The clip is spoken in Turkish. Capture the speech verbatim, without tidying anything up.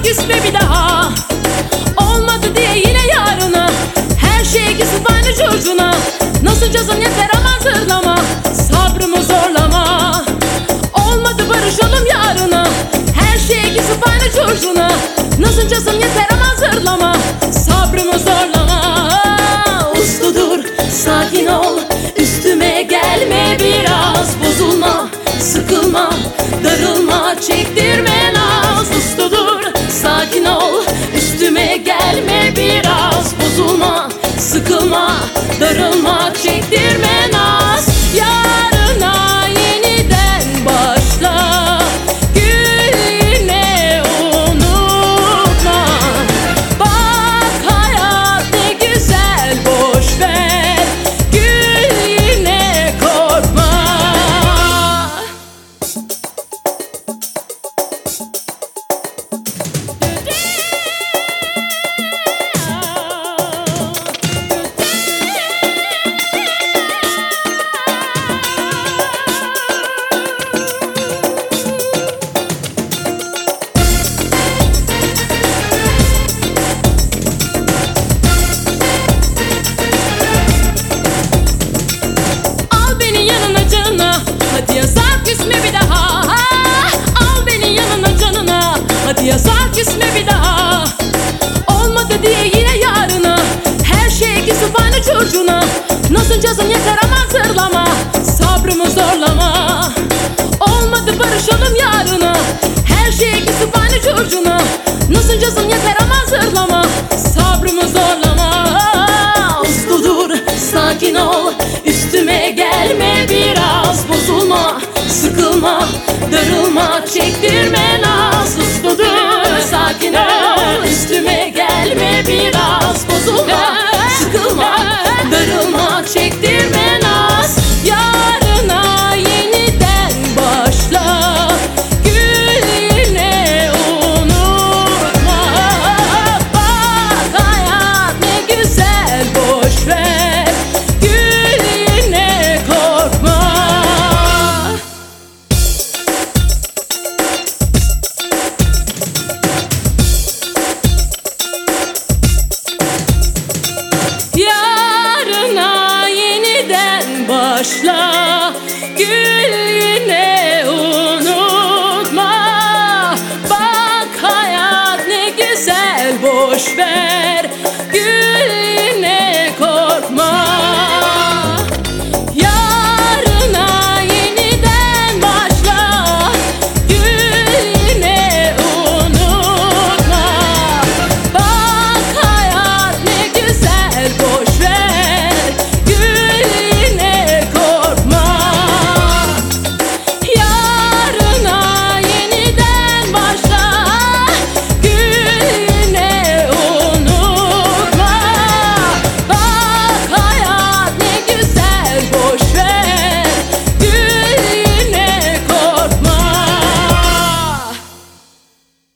küsme bir daha. Olmadı diye yine yarına, her şey gitsin aynı curcuna. Nasıl cazın yeter ama zırlama, sabrımı zorlama. Olmadı barışalım yarına, her şey gitsin aynı curcuna. Nasıl cazın yeter ama zırlama, sabrımı zorlama. Uslu dur, sakin ol, üstüme gelme biraz. Bozulma, sıkılma, darılma, çektirme naz. Uslu dur, sakin ol, üstüme gelme biraz. Bozulma, sıkılma, darılma, çektirme naz. Yarına yeniden başla, gül yine unutma. Bak hayat ne güzel, boş ver, gül yine korkma. Al beni yanına canına, hadi yazar küsme bir daha. Al beni yanına canına, hadi yazar küsme bir daha. Olmadı diye yine yarına, her şey gitsin aynı curcuna. Nasıl cazın yeter ama zırlama, sabrımı zorlama. Olmadı barışalım yarına, her şey gitsin aynı curcuna. Nasıl cazın yeter ama zırlama, sabrımı zorlama. Uslu dur, sakin ol, üstüme gelme biraz. Bozulma, sıkılma, darılma, çektirme naz. Uslu dur, sakin ol, üstüme gelme biraz. Bozulma, sıkılma, darılma, çektirme naz. Yarına yeniden başla, gül yine unutma. Bak hayat ne güzel, boş ver, gül yine korkma. Yarına yeniden başla, gül yine unutma. Bak hayat ne güzel, boş ver,